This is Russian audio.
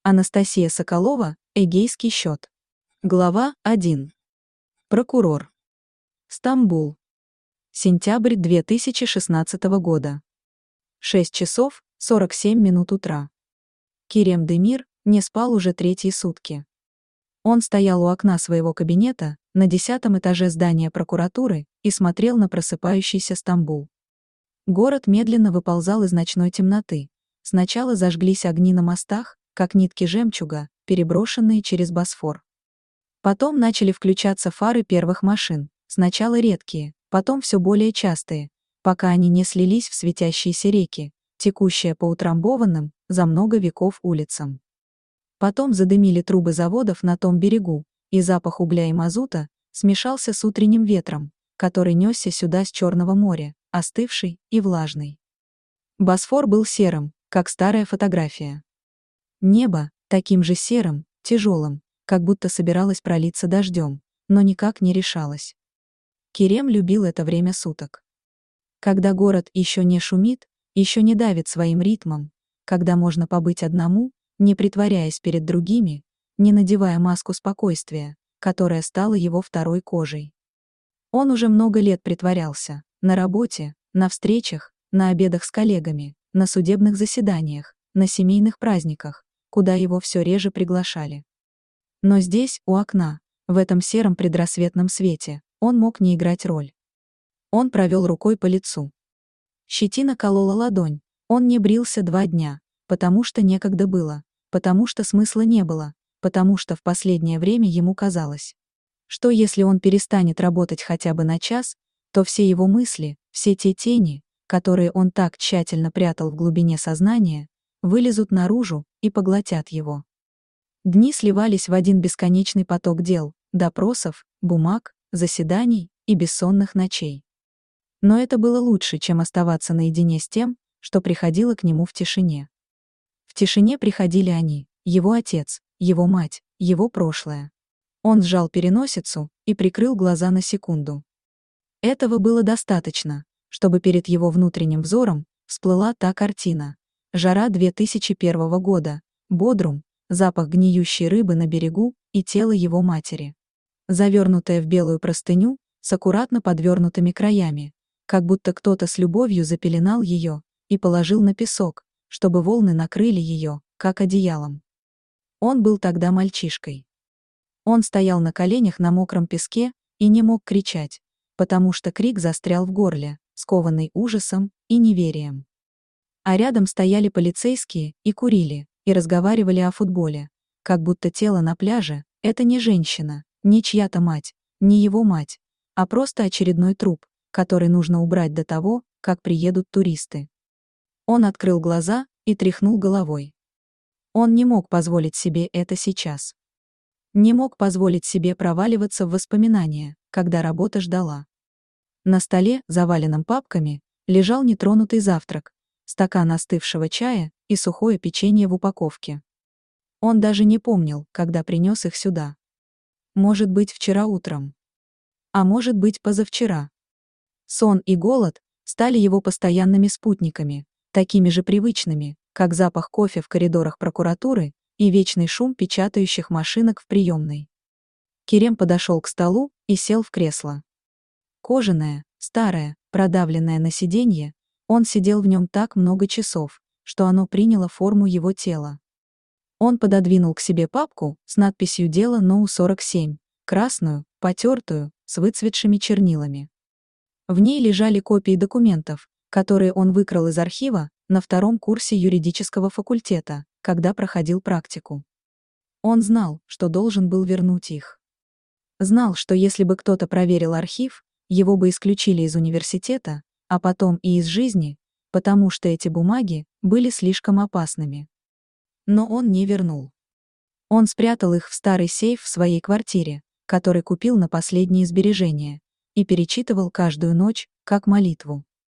Анастасия Соколова, Эгейский счет. Глава 1. Прокурор. Стамбул. Сентябрь 2016 года. 6 часов 47 минут утра. Керем Демир не спал уже третьи сутки. Он стоял у окна своего кабинета на 10-м этаже здания прокуратуры и смотрел на просыпающийся Стамбул. Город медленно выползал из ночной темноты. Сначала зажглись огни на мостах, как нитки жемчуга, переброшенные через Босфор. Потом начали включаться фары первых машин, сначала редкие, потом все более частые, пока они не слились в светящиеся реки, текущие по утрамбованным за много веков улицам. Потом задымили трубы заводов на том берегу, и запах угля и мазута смешался с утренним ветром, который несся сюда с Черного моря, остывший и влажный. Босфор был серым, как старая фотография. Небо таким же серым, тяжелым, как будто собиралось пролиться дождем, но никак не решалось. Керем любил это время суток. Когда город еще не шумит, еще не давит своим ритмом, когда можно побыть одному, не притворяясь перед другими, не надевая маску спокойствия, которая стала его второй кожей. Он уже много лет притворялся, на работе, на встречах, на обедах с коллегами, на судебных заседаниях, на семейных праздниках, куда его все реже приглашали. Но здесь, у окна, в этом сером предрассветном свете, он мог не играть роль. Он провел рукой по лицу. Щетина колола ладонь, он не брился 2 дня, потому что некогда было, потому что смысла не было, потому что в последнее время ему казалось, что если он перестанет работать хотя бы на час, то все его мысли, все те тени, которые он так тщательно прятал в глубине сознания, вылезут наружу и поглотят его. Дни сливались в один бесконечный поток дел, допросов, бумаг, заседаний и бессонных ночей. Но это было лучше, чем оставаться наедине с тем, что приходило к нему в тишине. В тишине приходили они, его отец, его мать, его прошлое. Он сжал переносицу и прикрыл глаза на секунду. Этого было достаточно, чтобы перед его внутренним взором всплыла та картина. Жара 2001 года, Бодрум, запах гниющей рыбы на берегу и тело его матери. Завернутое в белую простыню, с аккуратно подвернутыми краями, как будто кто-то с любовью запеленал ее и положил на песок, чтобы волны накрыли ее, как одеялом. Он был тогда мальчишкой. Он стоял на коленях на мокром песке и не мог кричать, потому что крик застрял в горле, скованный ужасом и неверием. А рядом стояли полицейские и курили, и разговаривали о футболе, как будто тело на пляже — это не женщина, не чья-то мать, не его мать, а просто очередной труп, который нужно убрать до того, как приедут туристы. Он открыл глаза и тряхнул головой. Он не мог позволить себе это сейчас. Не мог позволить себе проваливаться в воспоминания, когда работа ждала. На столе, заваленном папками, лежал нетронутый завтрак, стакан остывшего чая и сухое печенье в упаковке. Он даже не помнил, когда принес их сюда. Может быть, вчера утром. А может быть, позавчера. Сон и голод стали его постоянными спутниками, такими же привычными, как запах кофе в коридорах прокуратуры и вечный шум печатающих машинок в приемной. Керем подошел к столу и сел в кресло. Кожаное, старое, продавленное на сиденье, он сидел в нем так много часов, что оно приняло форму его тела. Он пододвинул к себе папку с надписью «Дело НОУ-47», красную, потертую, с выцветшими чернилами. В ней лежали копии документов, которые он выкрал из архива на 2-м курсе юридического факультета, когда проходил практику. Он знал, что должен был вернуть их. Знал, что если бы кто-то проверил архив, его бы исключили из университета, а потом и из жизни, потому что эти бумаги были слишком опасными. Но он не вернул. Он спрятал их в старый сейф в своей квартире, который купил на последние сбережения, и перечитывал каждую ночь, как молитву.